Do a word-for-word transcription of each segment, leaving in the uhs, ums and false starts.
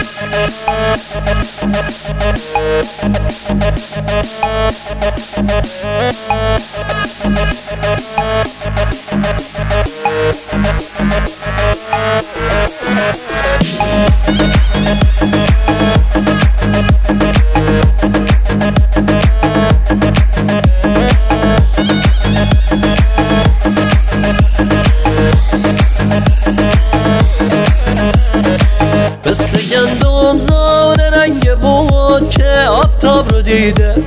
مثل گندم زار رنگ بود که آفتاب رو دیده،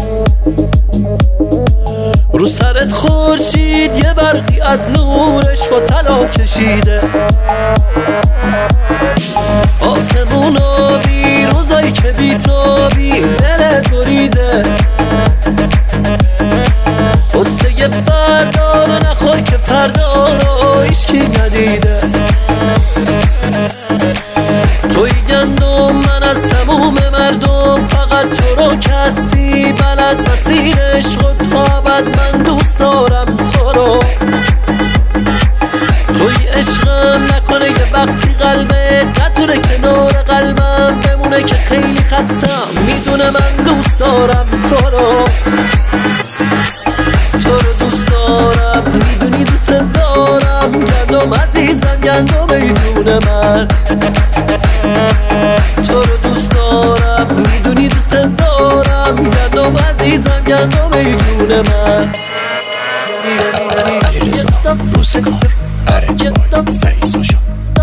رو سرت خورشید یه برقی از نورش با طلا کشیده. آسمون آبی روزایی که بیتابی دلت بریده، قصه فردا رو نخور که فردا رو هیچکی ندیده. توی گندم من از تموم مردم، فقط تو رو کستی بلد مسیر عشق و تابت. من دوست دارم تو رو، توی عشقم نکنه که وقتی قلبت نتونه کنار قلبم بمونه که خیلی خستم. میدونه من دوست دارم تو رو، تو رو دوست دارم، میدونی دوست دارم. گندم عزیزم گندم ای جون من، تو رو دوست دارم، میدونی دوست دارم. گندم عزیزم گندم ای جون من. علیرضا روزگار ارنج بای سعید ساشا.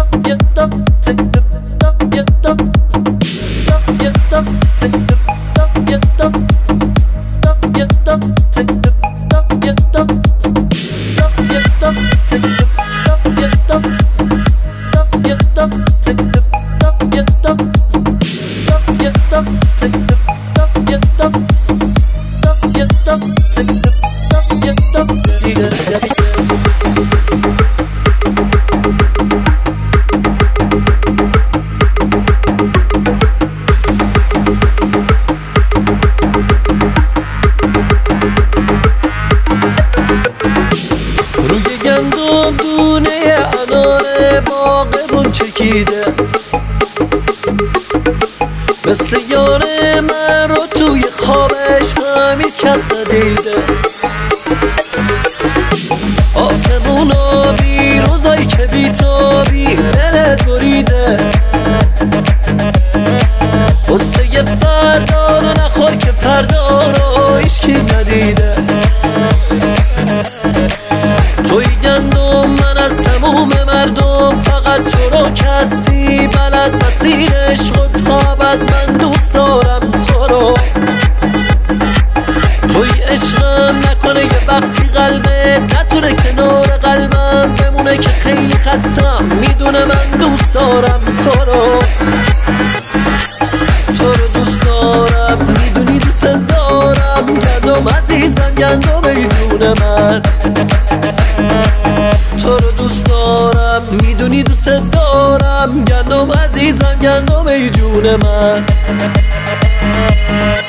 روی گندم دونه انار باغمون چکیده، مثل یار من رو توی خوابش هم هیچ کس ندیده. آسمون آبی روزایی که بیتابی دلت بریده، قصه فردا رو نخور که فردا رو هیچکی ندیده. توی گندم من از تموم مردم، فقط تو رو کستی بلد مسیر عشق و تابت. من دوست دارم تو رو، توی عشقم نکنه یه وقتی قلبت نتونه کنار قلبم بمونه که خیلی خستم. میدونه من دوست دارم تو رو، تو رو دوست دارم، میدونی دوست دارم. گندم عزیزم گندم ای جون من، تو رو دوست دارم، میدونی دوست دارم. گندم عزیزم گندم ای جون من.